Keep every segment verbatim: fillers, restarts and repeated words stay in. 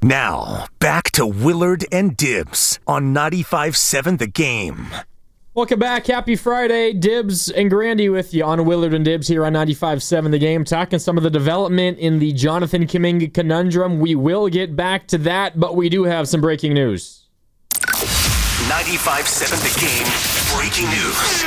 Now, back to Willard and Dibbs on ninety-five seven The Game. Welcome back. Happy Friday. Dibbs and Grandy with you on Willard and Dibbs here on ninety-five seven The Game, talking some of the development in the Jonathan Kuminga conundrum. We will get back to that, but we do have some breaking news. ninety-five seven The Game, breaking news.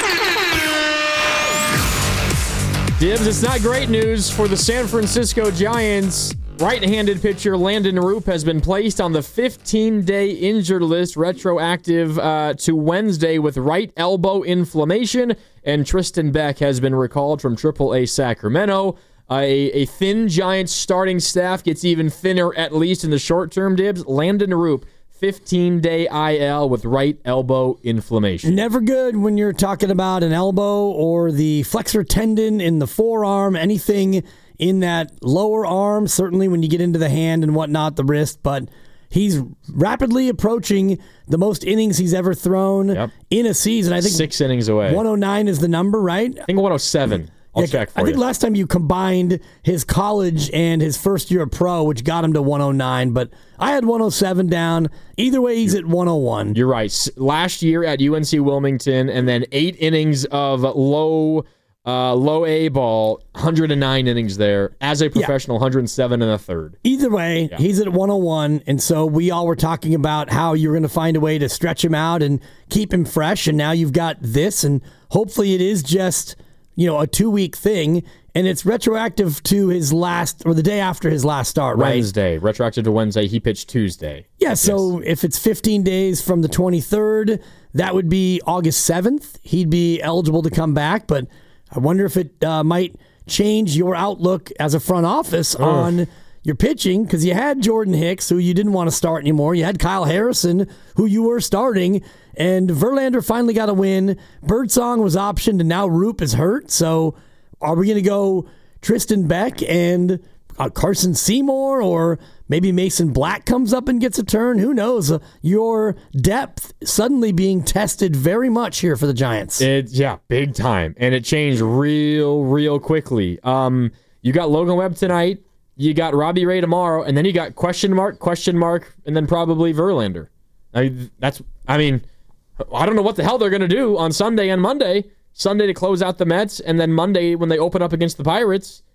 Dibbs, it's not great news for the San Francisco Giants. Right-handed pitcher Landon Roop has been placed on the fifteen-day injured list, retroactive uh, to Wednesday with right elbow inflammation, and Tristan Beck has been recalled from triple A Sacramento. Uh, a, a thin Giants starting staff gets even thinner, at least in the short term, Dibbs. Landon Roop, fifteen-day I L with right elbow inflammation. Never good when you're talking about an elbow or the flexor tendon in the forearm, anything in that lower arm, certainly when you get into the hand and whatnot, the wrist, but he's rapidly approaching the most innings he's ever thrown yep. in a season. I think six innings away. one oh nine is the number, right? I think one oh seven. I'll yeah, check for I you. think last time you combined his college and his first year of pro, which got him to one oh nine, but I had one oh seven down. Either way, he's at one oh one. You're right. Last year at U N C Wilmington, and then eight innings of low uh, low A ball, one hundred nine innings there. As a professional, yeah. one hundred seven and a third. Either way, yeah. he's at one oh one, and so we all were talking about how you're going to find a way to stretch him out and keep him fresh, and now you've got this, and hopefully it is just, you know, a two-week thing, and it's retroactive to his last, or the day after his last start, right? Wednesday. Retroactive to Wednesday. He pitched Tuesday. Yeah, so yes. if it's fifteen days from the twenty-third, that would be August seventh. He'd be eligible to come back, but I wonder if it uh, might change your outlook as a front office oh. on your pitching, because you had Jordan Hicks, who you didn't want to start anymore. You had Kyle Harrison, who you were starting, and Verlander finally got a win. Birdsong was optioned, and now Roop is hurt. So are we going to go Tristan Beck and uh, Carson Seymour, or maybe Mason Black comes up and gets a turn? Who knows? Uh, your depth suddenly being tested very much here for the Giants. It, yeah, big time. And it changed real, real quickly. Um, you got Logan Webb tonight. You got Robbie Ray tomorrow. And then you got question mark, question mark, and then probably Verlander. I, that's, I mean... I don't know what the hell they're going to do on Sunday and Monday. Sunday to close out the Mets, and then Monday when they open up against the Pirates.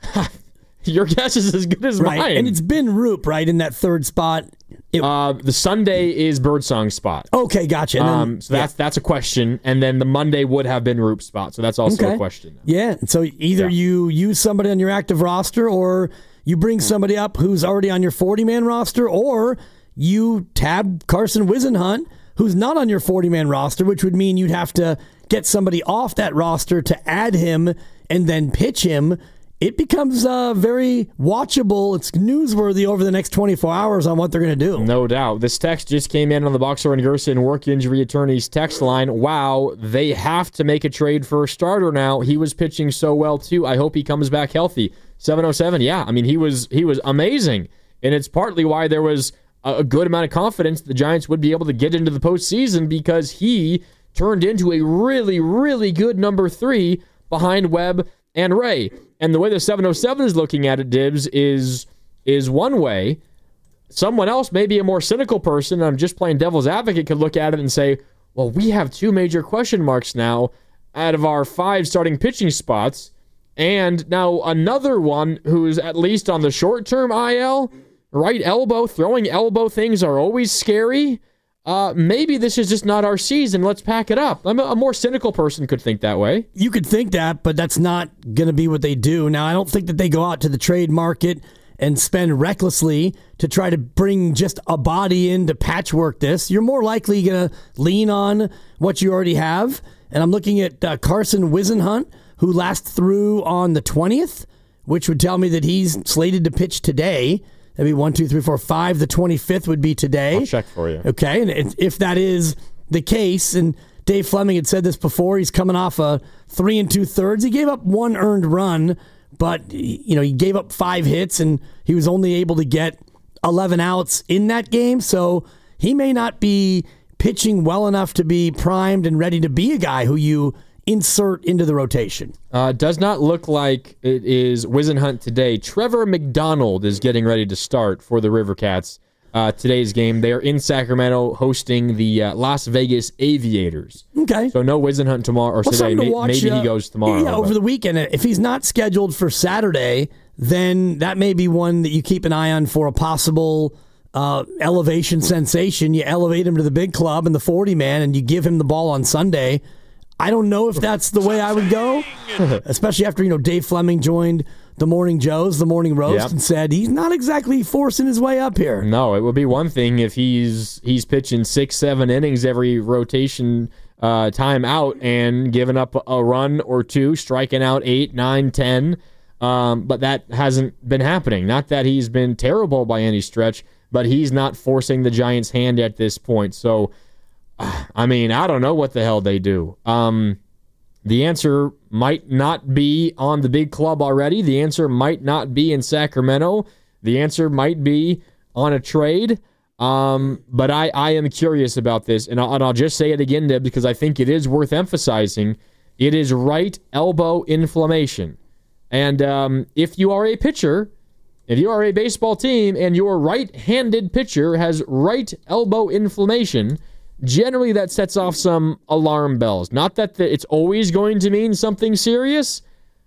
Your guess is as good as right. mine. And it's been Roop, right, in that third spot. It, uh, the Sunday is Birdsong's spot. Okay, gotcha. And then, um, so that's yeah. that's a question, and then the Monday would have been Roop's spot, so that's also okay. a question. Now. Yeah, so either yeah. you use somebody on your active roster, or you bring somebody up who's already on your forty-man roster, or you tab Carson Whisenhunt, who's not on your forty-man roster, which would mean you'd have to get somebody off that roster to add him and then pitch him. It becomes uh, very watchable. It's newsworthy over the next twenty-four hours on what they're going to do. No doubt. This text just came in on the Boxer and Gerson work injury attorneys text line. Wow, they have to make a trade for a starter now. He was pitching so well, too. I hope he comes back healthy. seven oh seven, yeah. I mean, he was he was amazing. And it's partly why there was a good amount of confidence the Giants would be able to get into the postseason, because he turned into a really, really good number three behind Webb and Ray. And the way the seven oh seven is looking at it, Dibbs, is is one way. Someone else, maybe a more cynical person, I'm just playing devil's advocate, could look at it and say, well, we have two major question marks now out of our five starting pitching spots, and now another one who's at least on the short-term I L. Right elbow, throwing elbow things are always scary. Uh, maybe this is just not our season. Let's pack it up. I'm a, a more cynical person could think that way. You could think that, but that's not going to be what they do. Now, I don't think that they go out to the trade market and spend recklessly to try to bring just a body in to patchwork this. You're more likely going to lean on what you already have. And I'm looking at uh, Carson Whisenhunt, who last threw on the twentieth, which would tell me that he's slated to pitch today. That'd be one, two, three, four, five. The twenty-fifth would be today. I'll check for you. Okay, and if that is the case, and Dave Fleming had said this before, he's coming off a three and two thirds. He gave up one earned run, but you know he gave up five hits, and he was only able to get eleven outs in that game. So he may not be pitching well enough to be primed and ready to be a guy who you insert into the rotation? Uh, does not look like it is Whisenhunt today. Trevor McDonald is getting ready to start for the River Cats uh, today's game. They are in Sacramento hosting the uh, Las Vegas Aviators. Okay. So no Whisenhunt tomorrow or Well, today. something to May- watch, Maybe uh, he goes tomorrow. Yeah, over but- the weekend. If he's not scheduled for Saturday, then that may be one that you keep an eye on for a possible uh, elevation sensation. You elevate him to the big club and the forty man, and you give him the ball on Sunday. I don't know if that's the way I would go, especially after, you know, Dave Fleming joined the Morning Joes, the Morning Roast, Yep. and said he's not exactly forcing his way up here. No, it would be one thing if he's he's pitching six, seven innings every rotation uh, time out and giving up a run or two, striking out eight, nine, ten. Um, but that hasn't been happening. Not that he's been terrible by any stretch, but he's not forcing the Giants' hand at this point. So, I mean, I don't know what the hell they do. Um, the answer might not be on the big club already. The answer might not be in Sacramento. The answer might be on a trade. Um, but I, I am curious about this, and I'll, and I'll just say it again, Deb, because I think it is worth emphasizing. It is right elbow inflammation. And um, if you are a pitcher, if you are a baseball team and your right-handed pitcher has right elbow inflammation, generally that sets off some alarm bells. Not that the, it's always going to mean something serious,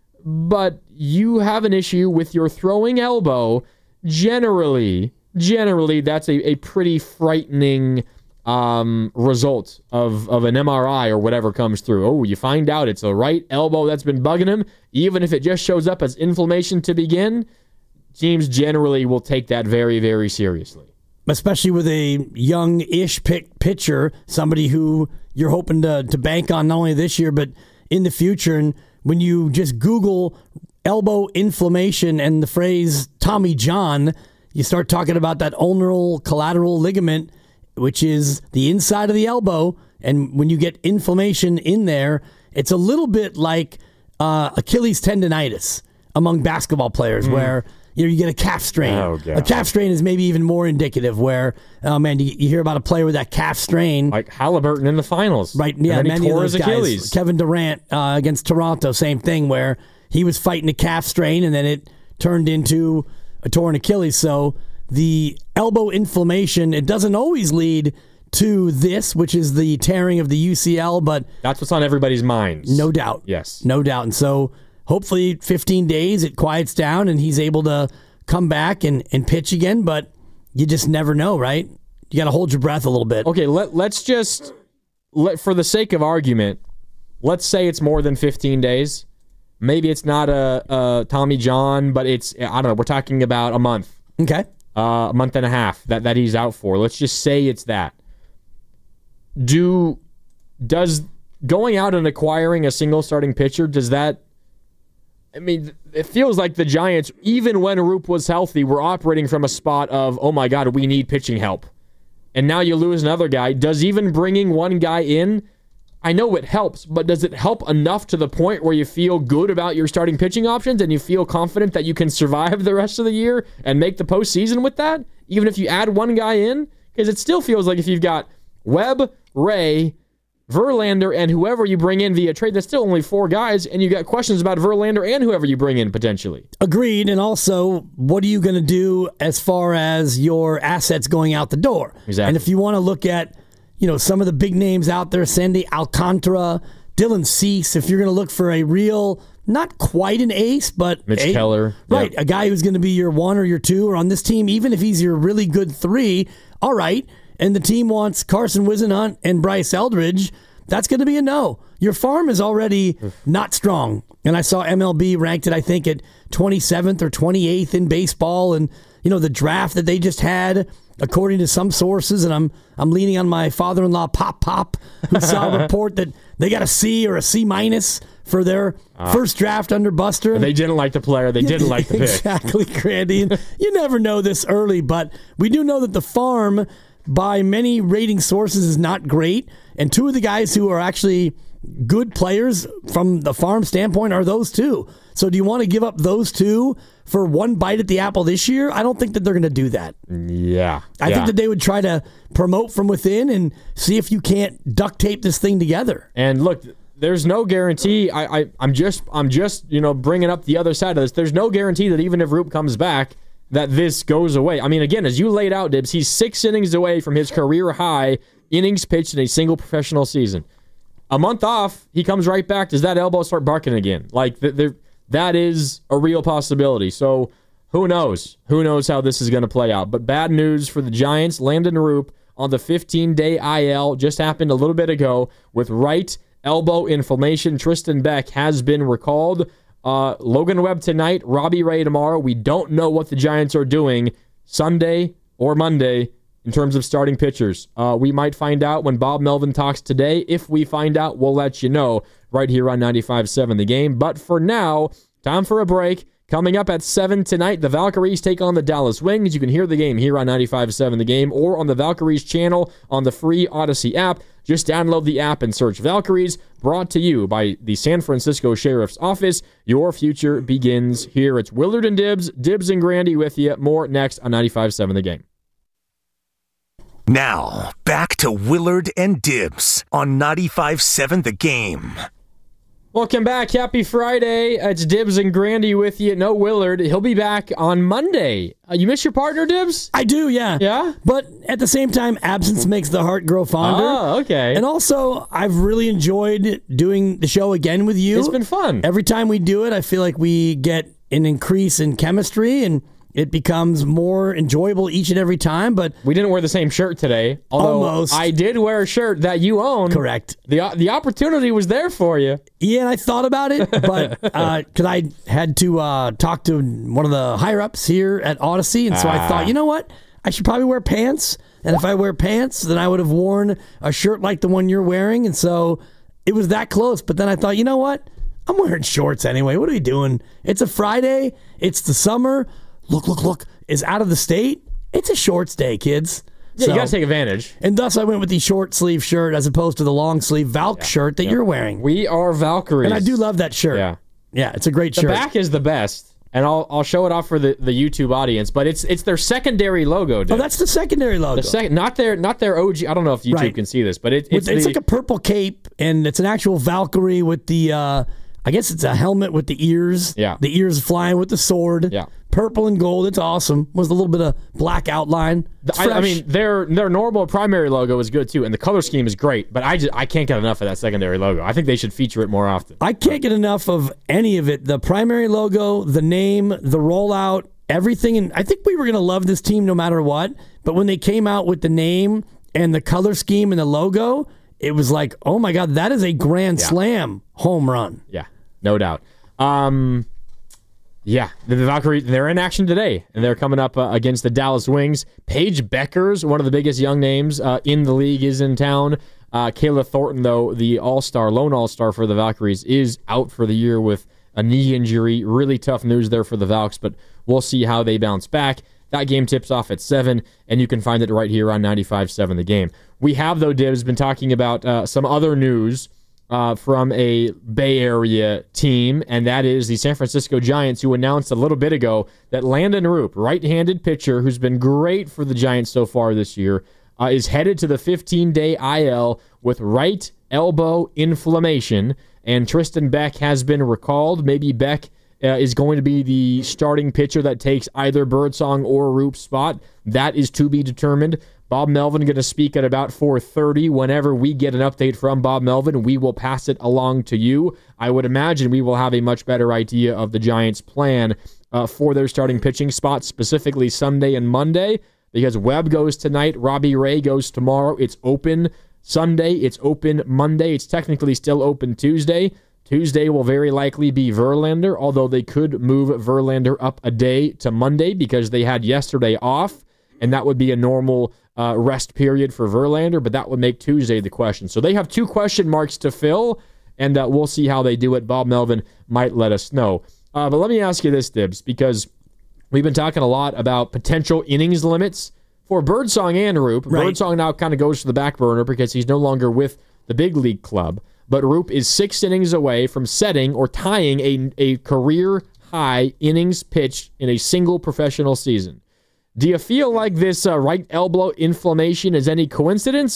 but you have an issue with your throwing elbow. Generally, generally that's a, a pretty frightening um, result of, of an M R I or whatever comes through. Oh, you find out it's a right elbow that's been bugging him. Even if it just shows up as inflammation to begin, teams generally will take that very, very seriously. Especially with a young-ish pick pitcher, somebody who you're hoping to, to bank on not only this year, but in the future. And when you just Google elbow inflammation and the phrase Tommy John, you start talking about that ulnar collateral ligament, which is the inside of the elbow. And when you get inflammation in there, it's a little bit like uh, Achilles tendonitis among basketball players, mm. where you know, you get a calf strain. Oh, God. A calf strain is maybe even more indicative where, oh, man, you, you hear about a player with that calf strain. Like Halliburton in the finals. Right, yeah, and then he many tore of those his Achilles. guys. Kevin Durant uh, against Toronto, same thing, where he was fighting a calf strain and then it turned into a torn Achilles. So the elbow inflammation, it doesn't always lead to this, which is the tearing of the U C L, but that's what's on everybody's minds. No doubt. Yes. No doubt. And so hopefully fifteen days it quiets down and he's able to come back and, and pitch again, but you just never know, right? You got to hold your breath a little bit. Okay, let, let's just, let for the sake of argument, let's say it's more than fifteen days. Maybe it's not a, a Tommy John, but it's, I don't know, we're talking about a month. Okay. Uh, a month and a half that, that he's out for. Let's just say it's that. Do does going out and acquiring a single starting pitcher, does that, I mean, it feels like the Giants, even when Roop was healthy, were operating from a spot of, oh my God, we need pitching help. And now you lose another guy. Does even bringing one guy in, I know it helps, but does it help enough to the point where you feel good about your starting pitching options and you feel confident that you can survive the rest of the year and make the postseason with that, even if you add one guy in? Because it still feels like if you've got Webb, Ray, Verlander, and whoever you bring in via trade, that's still only four guys, and you got questions about Verlander and whoever you bring in potentially. Agreed, and also, what are you going to do as far as your assets going out the door? Exactly. And if you want to look at, you know, some of the big names out there, Sandy Alcantara, Dylan Cease, if you're going to look for a real, not quite an ace, but Mitch a, Keller. Right, Yep. a guy who's going to be your one or your two, or on this team, even if he's your really good three, all right, and the team wants Carson Whisenhunt and Bryce Eldridge, that's going to be a no. Your farm is already not strong. And I saw M L B ranked it, I think, at twenty-seventh or twenty-eighth in baseball. And, you know, the draft that they just had, according to some sources, and I'm I'm leaning on my father-in-law, Pop Pop, who saw a report that they got a C or a C minus for their uh, first draft under Buster. They didn't like the player. They didn't like the pick. Exactly, Grandy. And you never know this early, but we do know that the farm, by many rating sources, is not great. And two of the guys who are actually good players from the farm standpoint are those two. So do you want to give up those two for one bite at the apple this year? I don't think that they're going to do that. Yeah. I yeah. think that they would try to promote from within and see if you can't duct tape this thing together. And look, there's no guarantee. I, I I'm just I'm just you know bringing up the other side of this. There's no guarantee that even if Roop comes back, that this goes away. I mean, again, as you laid out, Dibs, he's six innings away from his career high innings pitched in a single professional season. A month off, he comes right back. Does that elbow start barking again? Like th- there, that is a real possibility. So who knows? Who knows how this is going to play out? But bad news for the Giants. Landon Roop on the fifteen-day I L just happened a little bit ago with right elbow inflammation. Tristan Beck has been recalled. Uh, Logan Webb tonight, Robbie Ray tomorrow. We don't know what the Giants are doing Sunday or Monday in terms of starting pitchers. Uh, we might find out when Bob Melvin talks today. If we find out, we'll let you know right here on ninety-five seven The Game. But for now, time for a break. Coming up at seven tonight, the Valkyries take on the Dallas Wings. You can hear the game here on ninety-five seven The Game or on the Valkyries channel on the free Odyssey app. Just download the app and search Valkyries. Brought to you by the San Francisco Sheriff's Office. Your future begins here. It's Willard and Dibs. Dibs and Grandy with you. More next on ninety-five seven The Game. Now, back to Willard and Dibs on ninety-five seven The Game. Welcome back. Happy Friday. It's Dibs and Grandy with you. No Willard. He'll be back on Monday. Uh, you miss your partner, Dibs? I do, yeah. Yeah? But at the same time, absence makes the heart grow fonder. Oh, okay. And also, I've really enjoyed doing the show again with you. It's been fun. Every time we do it, I feel like we get an increase in chemistry, and it becomes more enjoyable each and every time. But we didn't wear the same shirt today. Although almost. I did wear a shirt that you own. Correct. The the opportunity was there for you. Yeah, and I thought about it, but because uh, I had to uh, talk to one of the higher-ups here at Odyssey, and so ah. I thought, you know what? I should probably wear pants, and if I wear pants, then I would have worn a shirt like the one you're wearing, and so it was that close. But then I thought, you know what? I'm wearing shorts anyway. What are we doing? It's a Friday. It's the summer. Look, look, look, is out of the state. It's a shorts day, kids. Yeah, so, you got to take advantage. And thus I went with the short sleeve shirt as opposed to the long sleeve Valk yeah. shirt that yeah. you're wearing. We are Valkyries. And I do love that shirt. Yeah. Yeah, it's a great the shirt. The back is the best. And I'll I'll show it off for the, the YouTube audience, but it's it's their secondary logo, dude. Oh, that's the secondary logo. The second, not their not their O G. I don't know if YouTube right. can see this, but it, it's it's the, like a purple cape, and it's an actual Valkyrie with the. Uh, I guess it's a helmet with the ears. Yeah, the ears flying with the sword. Yeah, purple and gold. It's awesome. Was a little bit of black outline. I, I mean, their their normal primary logo is good too, and the color scheme is great. But I just I can't get enough of that secondary logo. I think they should feature it more often. I can't get enough of any of it. The primary logo, the name, the rollout, everything. And I think we were gonna love this team no matter what. But when they came out with the name and the color scheme and the logo, it was like, oh my God, that is a grand yeah. slam home run. Yeah, no doubt. Um, yeah, the, the Valkyries, they're in action today, and they're coming up uh, against the Dallas Wings. Paige Beckers, one of the biggest young names uh, in the league, is in town. Uh, Kayla Thornton, though, the all-star, lone all-star for the Valkyries, is out for the year with a knee injury. Really tough news there for the Valks, but we'll see how they bounce back. That game tips off at seven, and you can find it right here on ninety-five seven The Game. We have, though, Dibs, been talking about uh, some other news uh, from a Bay Area team, and that is the San Francisco Giants, who announced a little bit ago that Landon Roop, right-handed pitcher who's been great for the Giants so far this year, uh, is headed to the fifteen-day I L with right elbow inflammation, and Tristan Beck has been recalled. Maybe Beck Uh, is going to be the starting pitcher that takes either Birdsong or Roop's spot. That is to be determined. Bob Melvin going to speak at about four thirty. Whenever we get an update from Bob Melvin, we will pass it along to you. I would imagine we will have a much better idea of the Giants' plan uh, for their starting pitching spots, specifically Sunday and Monday, because Webb goes tonight, Robbie Ray goes tomorrow. It's open Sunday. It's open Monday. It's technically still open Tuesday. Tuesday will very likely be Verlander, although they could move Verlander up a day to Monday because they had yesterday off, and that would be a normal uh, rest period for Verlander, but that would make Tuesday the question. So they have two question marks to fill, and uh, we'll see how they do it. Bob Melvin might let us know. Uh, but let me ask you this, Dibs, because we've been talking a lot about potential innings limits for Birdsong and Roop. Right. Birdsong now kind of goes to the back burner because he's no longer with the big league club. But Roop is six innings away from setting or tying a, a career-high innings pitched in a single professional season. Do you feel like this uh, right elbow inflammation is any coincidence,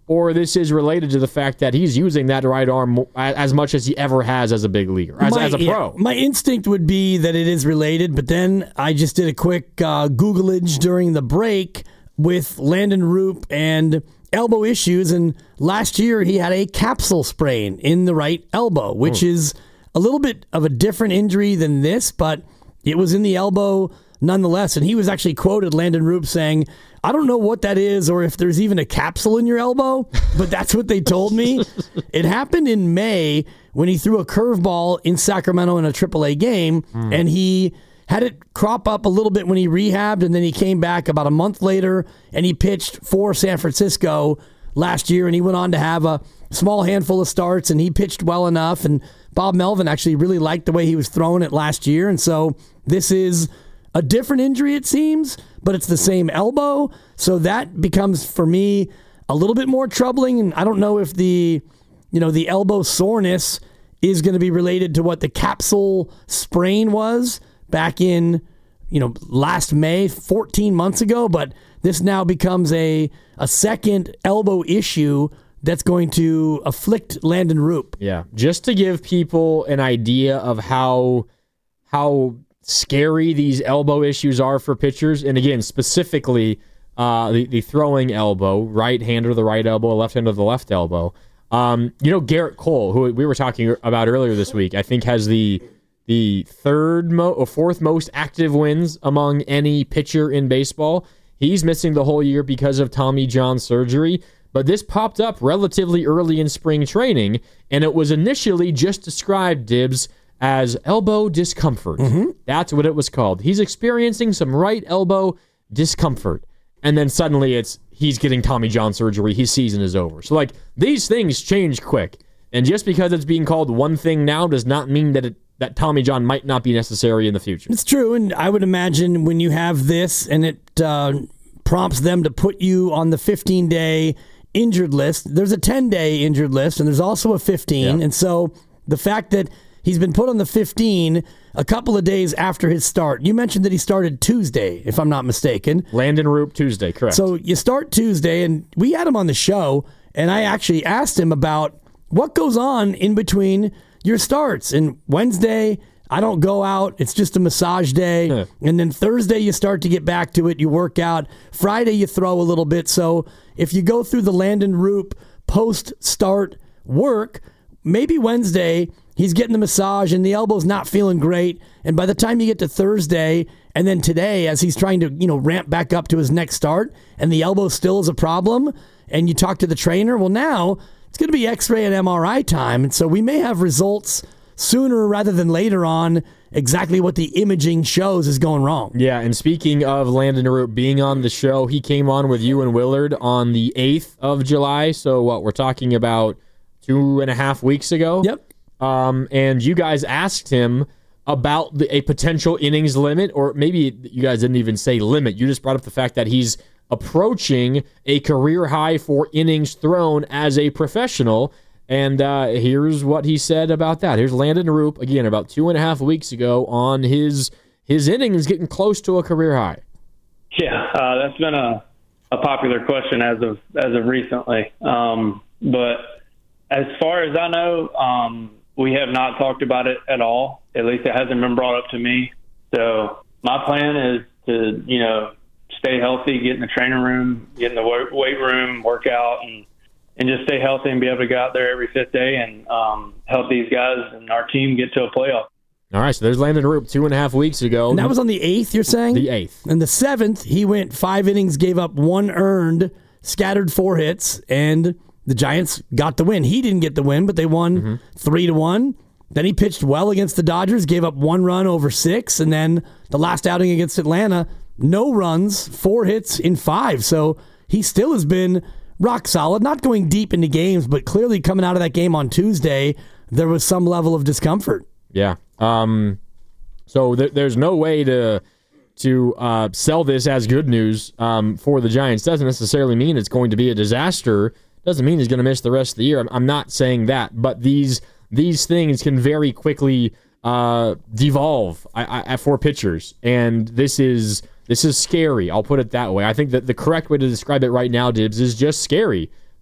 or this is related to the fact that he's using that right arm as much as he ever has as a big leaguer, as, my, as a pro. Yeah, my instinct would be that it is related, but then I just did a quick uh, Googlage during the break with Landon Roop and elbow issues, and last year he had a capsule sprain in the right elbow, which mm. is a little bit of a different injury than this, but it was in the elbow nonetheless. And he was actually quoted, Landon Roop, saying, I don't know what that is or if there's even a capsule in your elbow, but that's what they told me. It happened in May when he threw a curveball in Sacramento in a triple A game, mm. and he had it crop up a little bit when he rehabbed, and then he came back about a month later, and he pitched for San Francisco last year, and he went on to have a small handful of starts, and he pitched well enough, and Bob Melvin actually really liked the way he was throwing it last year, and so this is a different injury, it seems, but it's the same elbow, so that becomes, for me, a little bit more troubling, and I don't know if the, you know, the elbow soreness is going to be related to what the capsule sprain was back in, you know, last May, fourteen months ago, but this now becomes a a second elbow issue that's going to afflict Landon Roop. Yeah, just to give people an idea of how how scary these elbow issues are for pitchers, and again, specifically uh, the, the throwing elbow, right hand or the right elbow, left hand or the left elbow. Um, you know, Garrett Cole, who we were talking about earlier this week, I think has the the third mo- or fourth most active wins among any pitcher in baseball. He's missing the whole year because of Tommy John surgery, but this popped up relatively early in spring training, and it was initially just described, Dibs, as elbow discomfort. Mm-hmm. That's what it was called. He's experiencing some right elbow discomfort, and then suddenly it's he's getting Tommy John surgery, his season is over. So, like, these things change quick, and just because it's being called one thing now does not mean that it that Tommy John might not be necessary in the future. It's true, and I would imagine when you have this and it uh, prompts them to put you on the fifteen-day injured list, there's a ten-day injured list, and there's also a fifteen, yeah. And so the fact that he's been put on the fifteen a couple of days after his start. You mentioned that he started Tuesday, if I'm not mistaken. Landon Roop Tuesday, correct. So you start Tuesday, and we had him on the show, and I actually asked him about what goes on in between your starts. And Wednesday, I don't go out. It's just a massage day. Huh. And then Thursday, you start to get back to it. You work out. Friday, you throw a little bit. So if you go through the Landon Roop post-start work, maybe Wednesday, he's getting the massage and the elbow's not feeling great. And by the time you get to Thursday and then today, as he's trying to, you know, ramp back up to his next start and the elbow still is a problem, and you talk to the trainer, well, now it's going to be X-ray and M R I time. And so we may have results sooner rather than later on exactly what the imaging shows is going wrong. Yeah, and speaking of Landon Roop being on the show, he came on with you and Willard on the eighth of July. So what we're talking about two and a half weeks ago. Yep. Um, and you guys asked him about the, a potential innings limit, or maybe you guys didn't even say limit. You just brought up the fact that he's approaching a career high for innings thrown as a professional. And uh, here's what he said about that. Here's Landon Roop, again, about two and a half weeks ago on his his innings getting close to a career high. Yeah, uh, that's been a, a popular question as of as of recently. Um, but as far as I know, um, we have not talked about it at all. At least it hasn't been brought up to me. So my plan is to, you know, stay healthy, get in the training room, get in the weight room, work out, and and just stay healthy and be able to go out there every fifth day and um, help these guys and our team get to a playoff. All right, so there's Landon Roop two and a half weeks ago. And that was on the eighth, you're saying? The eighth. And the seventh, he went five innings, gave up one earned, scattered four hits, and the Giants got the win. He didn't get the win, but they won mm-hmm. three to one. Then he pitched well against the Dodgers, gave up one run over six, and then the last outing against Atlanta, no runs, four hits in five. So he still has been rock solid, not going deep into games, but clearly coming out of that game on Tuesday, there was some level of discomfort. Yeah. Um, so th- there's no way to to uh, sell this as good news um, for the Giants. Doesn't necessarily mean it's going to be a disaster. Doesn't mean he's going to miss the rest of the year. I'm, I'm not saying that, but these these things can very quickly uh, devolve I, I, for pitchers, and this is this is scary. I'll put it that way. I think that the correct way to describe it right now, Dibs, is just scary.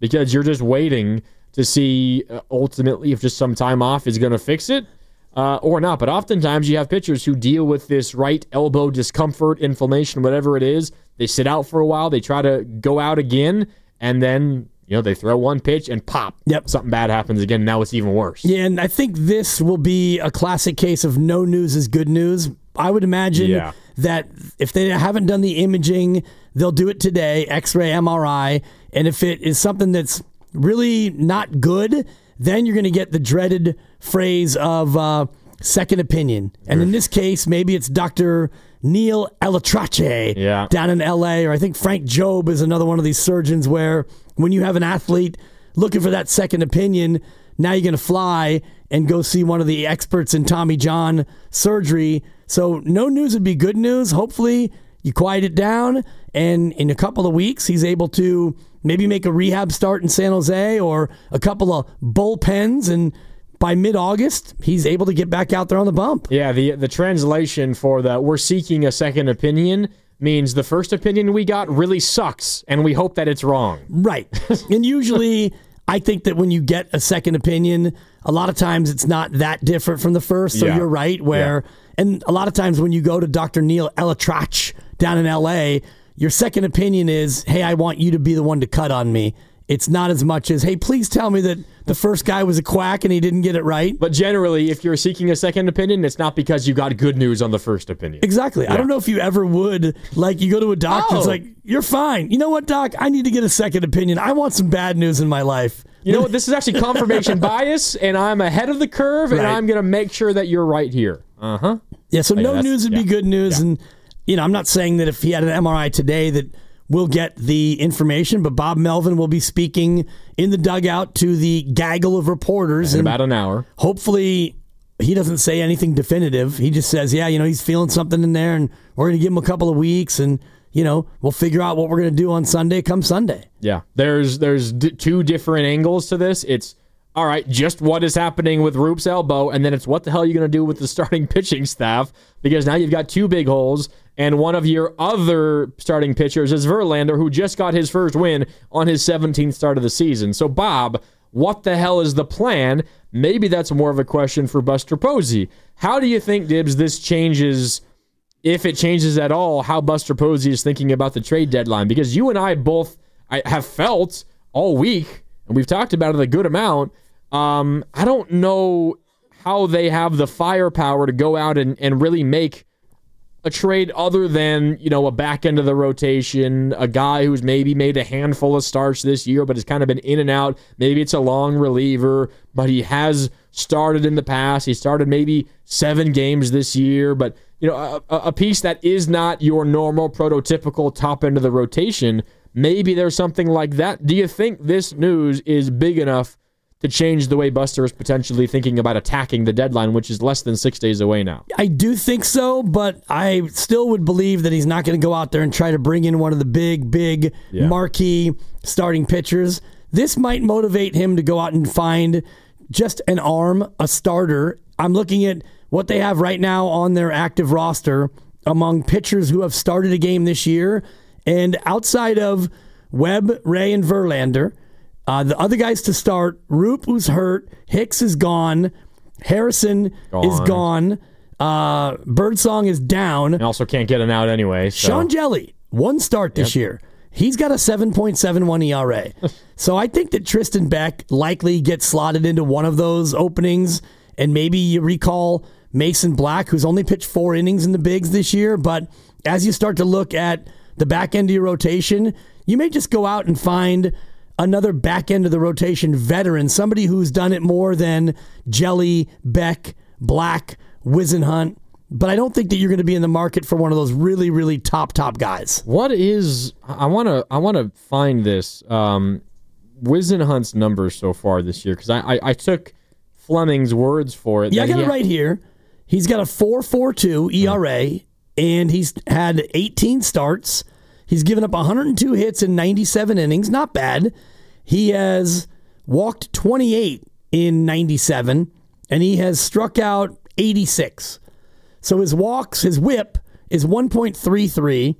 because you're just waiting to see uh, ultimately if just some time off is going to fix it uh, or not. But oftentimes you have pitchers who deal with this right elbow discomfort, inflammation, whatever it is. They sit out for a while. They try to go out again, and then you know they throw one pitch and pop. Yep. Something bad happens again. Now it's even worse. Yeah, and I think this will be a classic case of no news is good news. I would imagine Yeah. that if they haven't done the imaging, they'll do it today, X-ray, M R I, and if it is something that's really not good, then you're going to get the dreaded phrase of uh, second opinion. And in this case, maybe it's Doctor Neil Elatrache Yeah. down in L A, or I think Frank Jobe is another one of these surgeons where when you have an athlete looking for that second opinion, now you're going to fly and go see one of the experts in Tommy John surgery. So no news would be good news. Hopefully you quiet it down, and in a couple of weeks he's able to maybe make a rehab start in San Jose or a couple of bullpens, and by mid-August he's able to get back out there on the bump. Yeah, the the translation for the we're seeking a second opinion means the first opinion we got really sucks, and we hope that it's wrong. Right. And usually I think that when you get a second opinion, a lot of times it's not that different from the first. So Yeah. you're right where, Yeah. and a lot of times when you go to Doctor Neil Elatrache down in L A, your second opinion is, hey, I want you to be the one to cut on me. It's not as much as, hey, please tell me that the first guy was a quack and he didn't get it right. But generally, if you're seeking a second opinion, it's not because you got good news on the first opinion. Exactly. I don't know if you ever would, like, you go to a doctor, it's Oh. like, you're fine. You know what, doc? I need to get a second opinion. I want some bad news in my life. You know what? This is actually confirmation bias, and I'm ahead of the curve, and Right. I'm going to make sure that you're right here. Uh-huh. Yeah, so Oh, yeah, no that's- news would be yeah. good news. Yeah. And, you know, I'm not saying that if he had an M R I today that we'll get the information, but Bob Melvin will be speaking in the dugout to the gaggle of reporters. In and about an hour. hopefully he doesn't say anything definitive. He just says, yeah, you know, he's feeling something in there, and we're going to give him a couple of weeks, and, you know, we'll figure out what we're going to do on Sunday come Sunday. Yeah. There's there's d- two different angles to this. It's, all right, just what is happening with Roop's elbow, and then it's what the hell are you going to do with the starting pitching staff? Because now you've got two big holes, and one of your other starting pitchers is Verlander, who just got his first win on his seventeenth start of the season. So, Bob, what the hell is the plan? Maybe that's more of a question for Buster Posey. How do you think, Dibs, this changes, if it changes at all, how Buster Posey is thinking about the trade deadline? Because you and I both I have felt all week, and we've talked about it a good amount, um, I don't know how they have the firepower to go out and, and really make a trade other than, you know, a back end of the rotation, a guy who's maybe made a handful of starts this year, but has kind of been in and out. Maybe it's a long reliever, but he has started in the past. He started maybe seven games this year, but, you know, a, a piece that is not your normal prototypical top end of the rotation. Maybe there's something like that. Do you think this news is big enough to change the way Buster is potentially thinking about attacking the deadline, which is less than six days away now? I do think so, but I still would believe that he's not going to go out there and try to bring in one of the big, big Yeah. marquee starting pitchers. This might motivate him to go out and find just an arm, a starter. I'm looking at what they have right now on their active roster among pitchers who have started a game this year. And outside of Webb, Ray, and Verlander, Uh, the other guys to start, Roop, who's hurt, Hicks is gone, Harrison Gone. is gone, uh, Birdsong is down. And also can't get an out anyway. So. Sean Jelly, one start this year. He's got a seven point seven one E R A. So I think that Tristan Beck likely gets slotted into one of those openings, and maybe you recall Mason Black, who's only pitched four innings in the bigs this year. But as you start to look at the back end of your rotation, you may just go out and find another back end of the rotation veteran, somebody who's done it more than Jelly, Beck, Black, Wisenhunt. But I don't think that you're going to be in the market for one of those really, really top, top guys. What is? I want to. I want to find this. Um, Wisenhunt's numbers so far this year, because I, I I took Fleming's words for it. Yeah, I that got he it ha- right here. He's got a four point four two E R A, and he's had eighteen starts. He's given up one hundred two hits in ninety-seven innings. Not bad. He has walked twenty-eight in ninety-seven, and he has struck out eighty-six. So his walks, his whip is one point three three.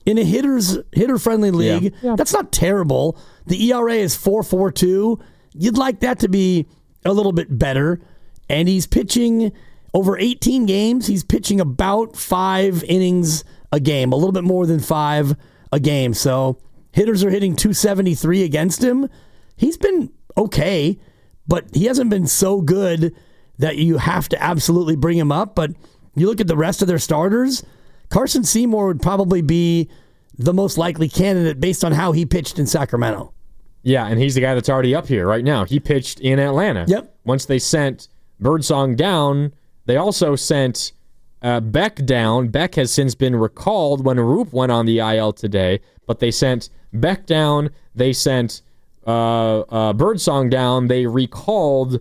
in a hitters hitter friendly league. Yeah. Yeah. That's not terrible. The E R A is four point four two. You'd like that to be a little bit better. And he's pitching over eighteen games. He's pitching about five innings a game, a little bit more than five a game. So hitters are hitting two seventy-three against him. He's been okay, but he hasn't been so good that you have to absolutely bring him up. But you look at the rest of their starters, Carson Seymour would probably be the most likely candidate based on how he pitched in Sacramento. Yeah, and he's the guy that's already up here right now. He pitched in Atlanta. Yep. Once they sent Birdsong down, they also sent uh, Beck down. Beck has since been recalled when Roop went on the I L today, but they sent Beck down. They sent uh, uh, Birdsong down. They recalled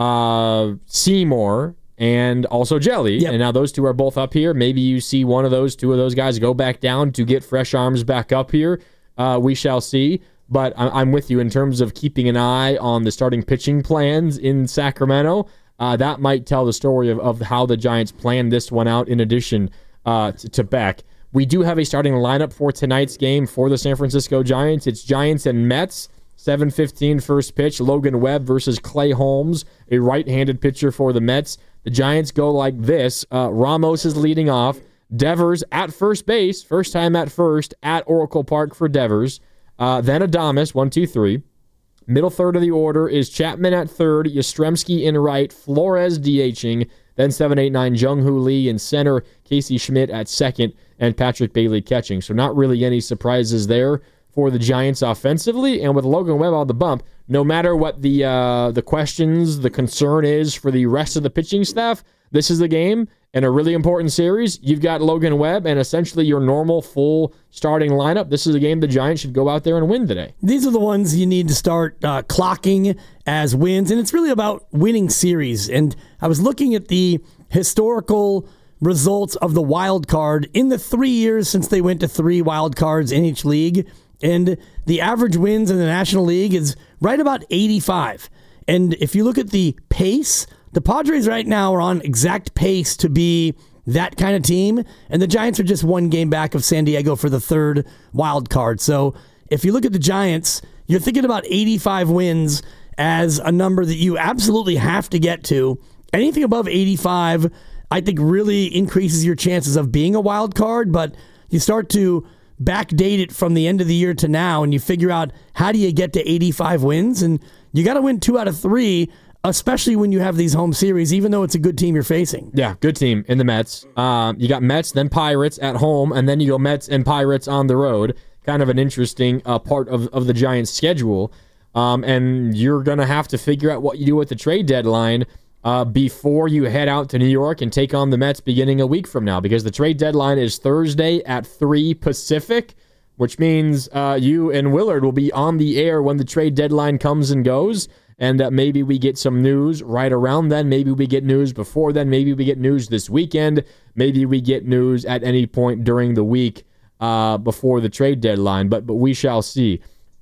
uh, Seymour and also Jelly. Yep. And now those two are both up here. Maybe you see one of those, two of those guys go back down to get fresh arms back up here. Uh, we shall see. But I'm with you in terms of keeping an eye on the starting pitching plans in Sacramento. Uh, that might tell the story of, of how the Giants planned this one out in addition uh, to, to Beck. We do have a starting lineup for tonight's game for the San Francisco Giants. It's Giants and Mets, seven fifteen first pitch. Logan Webb versus Clay Holmes, a right-handed pitcher for the Mets. The Giants go like this. Uh, Ramos is leading off. Devers at first base, first time at first at Oracle Park for Devers. Uh, then Adames, one, two, three. Middle third of the order is Chapman at third, Yastrzemski in right, Flores DHing, then seven, eight, nine, Jung-Hoo Lee in center, Casey Schmidt at second, and Patrick Bailey catching. So not really any surprises there for the Giants offensively, and with Logan Webb on the bump, no matter what the uh, the questions, the concern is for the rest of the pitching staff, this is the game. In a really important series, you've got Logan Webb and essentially your normal full starting lineup. This is a game the Giants should go out there and win today. These are the ones you need to start uh, clocking as wins, and it's really about winning series. And I was looking at the historical results of the wild card in the three years since they went to three wild cards in each league, and the average wins in the National League is right about eighty-five. And if you look at the pace, the Padres right now are on exact pace to be that kind of team, and the Giants are just one game back of San Diego for the third wild card. So if you look at the Giants, you're thinking about eighty-five wins as a number that you absolutely have to get to. Anything above eighty-five, I think, really increases your chances of being a wild card, but you start to backdate it from the end of the year to now, and you figure out how do you get to eighty-five wins, and you got to win two out of three, especially when you have these home series, even though it's a good team you're facing. Yeah, good team in the Mets. Um, you got Mets, then Pirates at home, and then you go Mets and Pirates on the road. Kind of an interesting uh, part of, of the Giants' schedule. Um, and you're going to have to figure out what you do at the trade deadline uh, before you head out to New York and take on the Mets beginning a week from now, because the trade deadline is Thursday at three Pacific, which means uh, you and Willard will be on the air when the trade deadline comes and goes. And uh, maybe we get some news right around then. Maybe we get news before then. Maybe we get news this weekend. Maybe we get news at any point during the week uh, before the trade deadline. But but we shall see.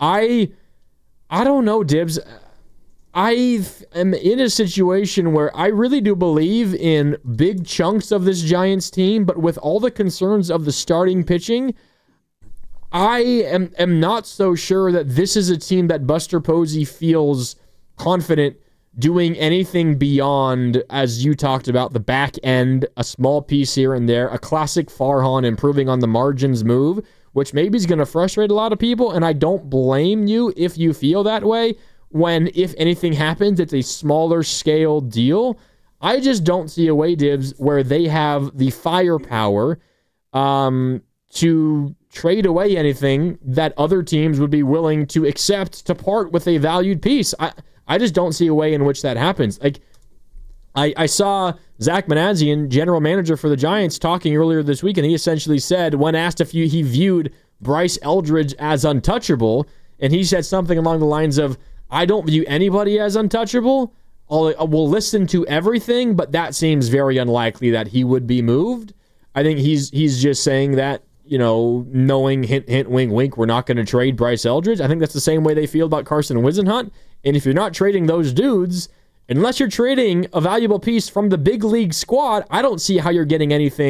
I I don't know, Dibs. I am in a situation where I really do believe in big chunks of this Giants team, but with all the concerns of the starting pitching, I am, am not so sure that this is a team that Buster Posey feels confident doing anything beyond, as you talked about, the back end, a small piece here and there, a classic Farhan improving on the margins move, which maybe is going to frustrate a lot of people, and I don't blame you if you feel that way, when, if anything happens, it's a smaller scale deal. I just don't see a way, Dibs, where they have the firepower um, to trade away anything that other teams would be willing to accept to part with a valued piece. I I just don't see a way in which that happens. Like, I, I saw Zach Manassian, general manager for the Giants, talking earlier this week, and he essentially said, when asked if he viewed Bryce Eldridge as untouchable, and he said something along the lines of, I don't view anybody as untouchable. I'll, we'll listen to everything, but that seems very unlikely that he would be moved. I think he's he's just saying that, you know, knowing, hint, hint, wink, wink, we're not going to trade Bryce Eldridge. I think that's the same way they feel about Carson Whisenhunt. And if you're not trading those dudes, unless you're trading a valuable piece from the big league squad, I don't see how you're getting anything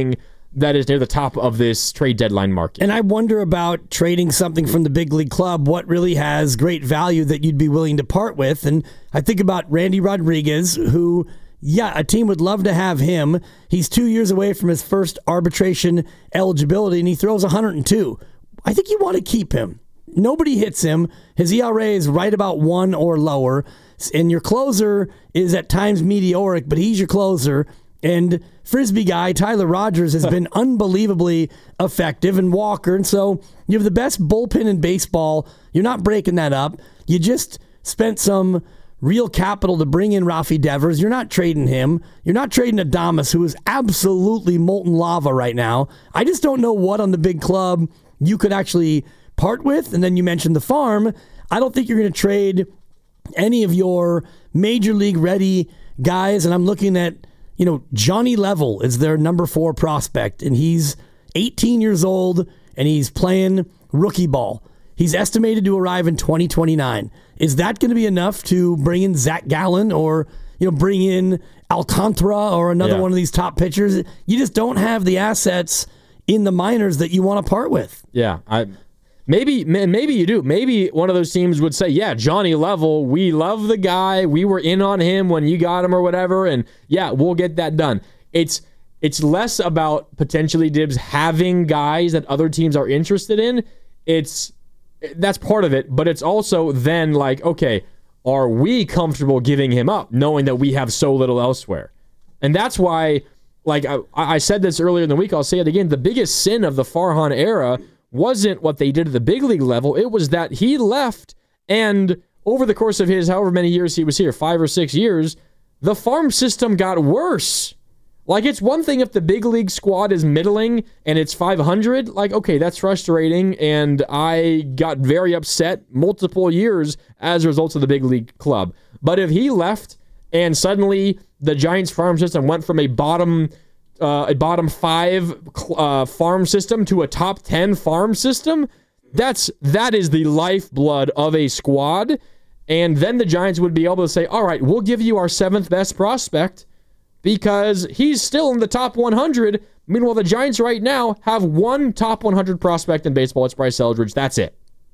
that is near the top of this trade deadline market. And I wonder about trading something from the big league club, what really has great value that you'd be willing to part with. And I think about Randy Rodriguez, who, yeah, a team would love to have him. He's two years away from his first arbitration eligibility, and he throws one hundred two. I think you want to keep him. Nobody hits him. His E R A is right about one or lower. And your closer is at times meteoric, but he's your closer. And Frisbee guy, Tyler Rogers, has been unbelievably effective, and Walker. And so you have the best bullpen in baseball. You're not breaking that up. You just spent some real capital to bring in Rafi Devers. You're not trading him. You're not trading Adames, who is absolutely molten lava right now. I just don't know what on the big club you could actually part with. And then you mentioned the farm. I don't think you're going to trade any of your major league ready guys. And I'm looking at, you know, Johnny Level is their number four prospect, and he's eighteen years old, and he's playing rookie ball. He's estimated to arrive in twenty twenty-nine. Is that going to be enough to bring in Zach Gallen or, you know, bring in Alcantara or another yeah. one of these top pitchers? You just don't have the assets in the minors that you want to part with. Yeah, I maybe maybe you do. Maybe one of those teams would say, yeah, Johnny Level, we love the guy. We were in on him when you got him or whatever, and yeah, we'll get that done. It's it's less about potentially Dibs having guys that other teams are interested in. It's that's part of it, but it's also then like, okay, are we comfortable giving him up knowing that we have so little elsewhere? And that's why, like I, I said this earlier in the week, I'll say it again, the biggest sin of the Farhan era wasn't what they did at the big league level. It was that he left, and over the course of his however many years he was here, five or six years, the farm system got worse. Like, it's one thing if the big league squad is middling and it's five hundred. Like, okay, that's frustrating, and I got very upset multiple years as a result of the big league club. But if he left and suddenly the Giants farm system went from a bottom uh, a bottom five uh, farm system to a top ten farm system, that's that is the lifeblood of a squad. And then the Giants would be able to say, all right, we'll give you our seventh best prospect because he's still in the top one hundred. Meanwhile, the Giants right now have one top one hundred prospect in baseball. It's Bryce Eldridge. That's it.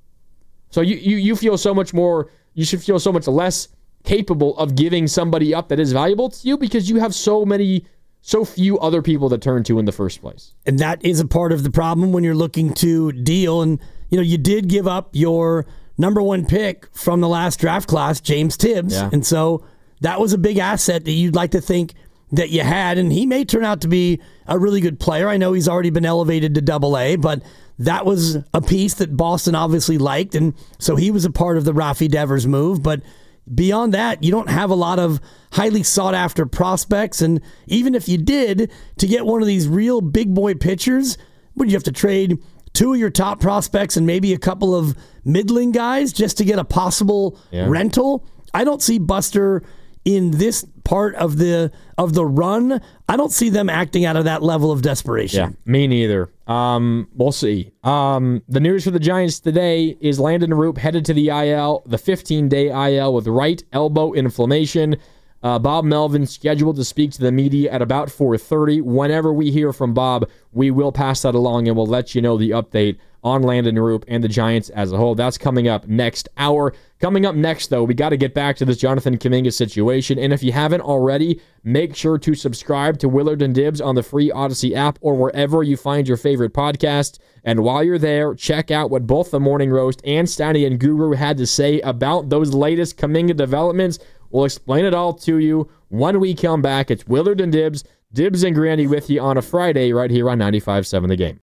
So you, you, you feel so much more, you should feel so much less capable of giving somebody up that is valuable to you because you have so many, so few other people to turn to in the first place. And that is a part of the problem when you're looking to deal. And, you know, you did give up your number one pick from the last draft class, James Tibbs. Yeah. And so that was a big asset that you'd like to think that you had. And he may turn out to be a really good player. I know he's already been elevated to double A, but that was a piece that Boston obviously liked. And so he was a part of the Rafi Devers move. But beyond that, you don't have a lot of highly sought-after prospects. And even if you did, to get one of these real big boy pitchers, would you have to trade two of your top prospects and maybe a couple of middling guys just to get a possible yeah. rental? I don't see Buster in this part of the of the run. I don't see them acting out of that level of desperation. Yeah, me neither. Um, we'll see. Um, the news for the Giants today is Landon Roop headed to the I L, the fifteen-day I L with right elbow inflammation. Uh, Bob Melvin scheduled to speak to the media at about four thirty. Whenever we hear from Bob, we will pass that along and we'll let you know the update on Landon Roop and the Giants as a whole. That's coming up next hour. Coming up next, though, we got to get back to this Jonathan Kuminga situation. And if you haven't already, make sure to subscribe to Willard and Dibs on the free Odyssey app or wherever you find your favorite podcast. And while you're there, check out what both the Morning Roast and Stanley and Guru had to say about those latest Kuminga developments. We'll explain it all to you when we come back. It's Willard and Dibs, Dibs and Grandy with you on a Friday right here on ninety-five point seven The Game.